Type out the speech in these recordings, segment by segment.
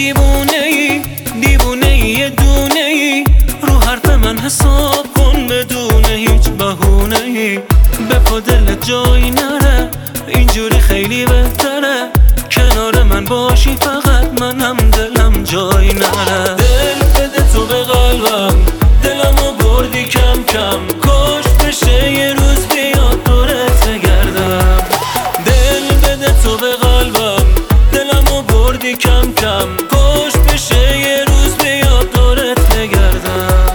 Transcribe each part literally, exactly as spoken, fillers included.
دیوونه ای دیوونه ای یه دونه ای رو حرف من حساب کن بدون هیچ بهونه ای. به پا دلت جایی نره اینجوری خیلی بهتره کنار من باشی فقط منم دلم جایی نره. دل بده تو به قلبم دلمو بردی کم کم کاش بشه یه روز بیاد دورت بگردم. دل بده تو به قلبم دلمو بردی کم کم کاش بشه یه روز بیاد دورت بگردم.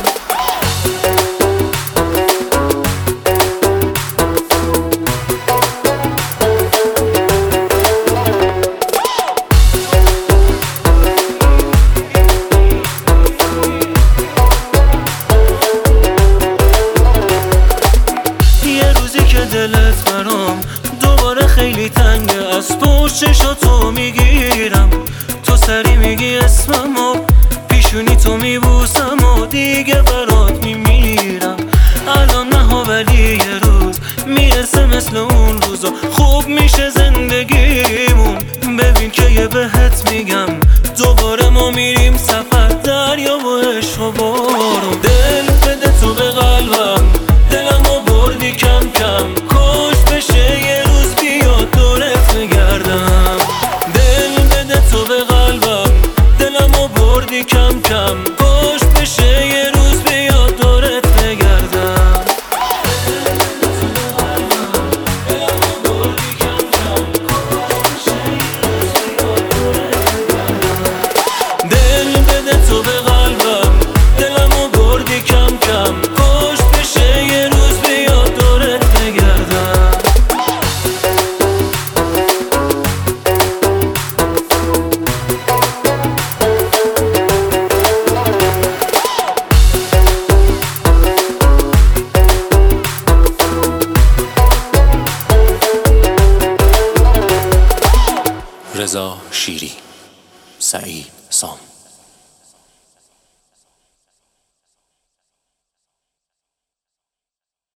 دلت برام دوباره خیلی تنگه از پشت چشاتو میگیرم تو سری میگی اسممو پیشونی تو میبوسم و دیگه برات میمیرم. الان نه ولی یه روز میرسه مثل اون روزا خوب میشه زندگیمون. ببین که یه بهت میگم دوباره ما میریم سفر دریا و عشق و بارون. دل بده تو به قلبم دلمو بردی کم کم کاش بشه یه روز بیاد دورت بگردم. دل بده تو به قلبم دلمو بردی کم کم کاش بشه یه روز بیاد دورت بگردم. دل بده تو به قلبم دلمو بردی کم کم کاش بشه یه روز بیاد دورت بگردم. رضا شیری، سعید سام.